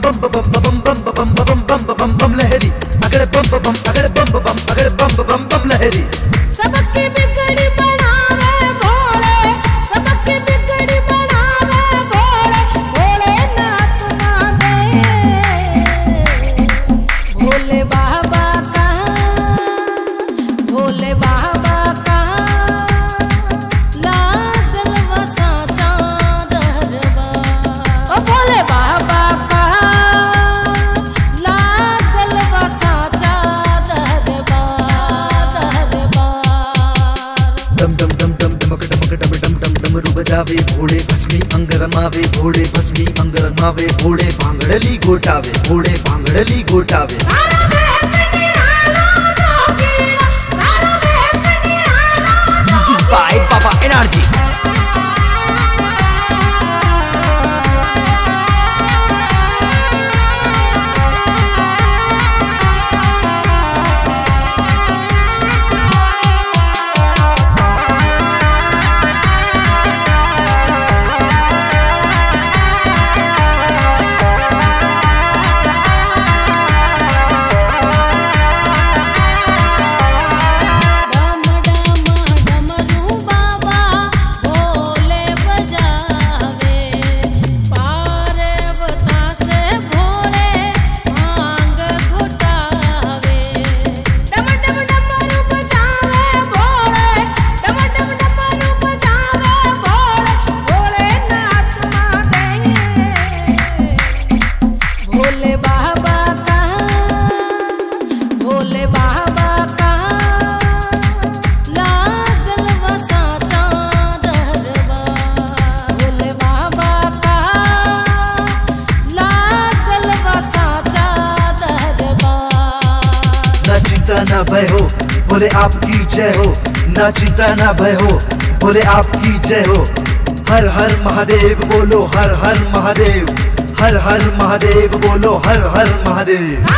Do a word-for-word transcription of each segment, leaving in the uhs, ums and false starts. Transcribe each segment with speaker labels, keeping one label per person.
Speaker 1: bum bum bum bum bum bum bum bum bum bum लहरी अगर bum bum अगर bum bum अगर bum bum bum लहरी
Speaker 2: सबकी बिगड़ी बनावे भोले सबकी बिगड़ी बनावे भोले भोले नाथ माने भोले बाबा का भोले बाबा का लागल वसा चादरवा ओ भोले बाबा का लागल वसा चादरवा
Speaker 1: डम डम डम डम डमक डमक डम डम डम डमरू बजावे भोले भस्मी अंग रमावे भोले भस्मी अंग रमावे भोले भांगड़ली गोटावे भोले भांगड़ली गोटावे बाय बाबा एनर्जी भोले बाबा का भोले बाबा का लागल वसा चादरवा भोले बाबा का लागल वसा चादरवा ना चिंता ना भय हो बोले आपकी जय हो ना चिंता ना भय हो बोले आपकी जय हो हर हर महादेव बोलो हर हर महादेव हर हर महादेव बोलो हर हर महादेव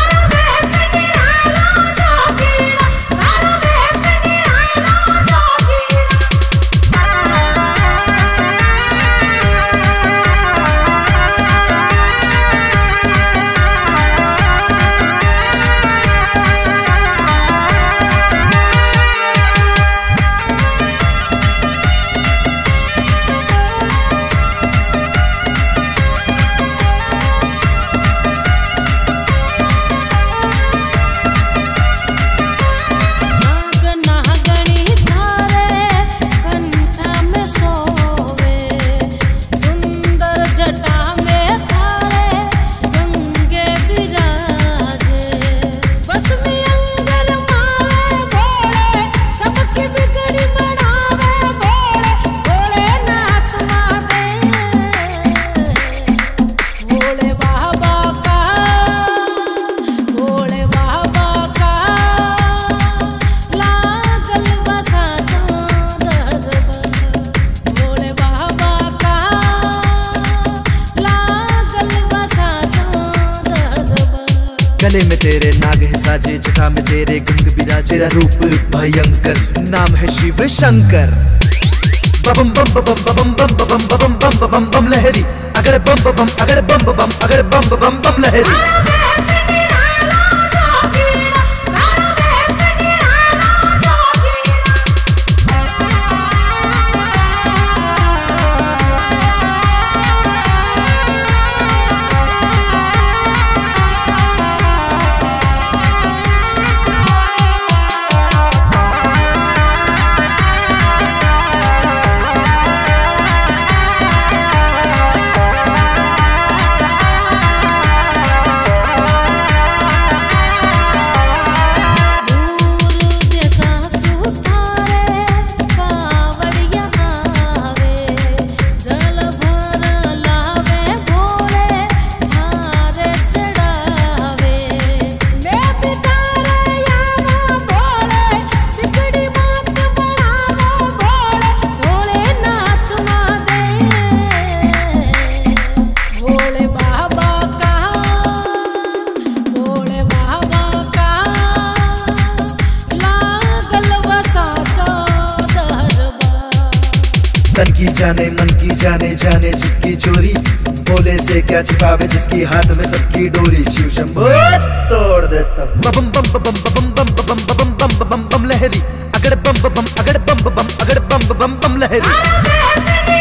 Speaker 1: गले में तेरे नाग है साजे जटा में तेरे गंग बिराजे तेरा रूप भयंकर नाम है शिव शंकर बम बम बम बम बम बम बम बम बम बम लहरी अगर बम बम अगर बम बम अगर बम बम बम लहरी तन की जाने मन की जाने जाने जिसकी चोरी भोले से क्या छिपावे जिसकी हाथ में सबकी डोरी, शिव शंभो तोड़ देता हूँ।
Speaker 3: बम बम बम बम बम बम बम बम बम बम बम बम लहरी, अगड़ बम बम अगड़ बम बम अगड़ बम बम बम लहरी।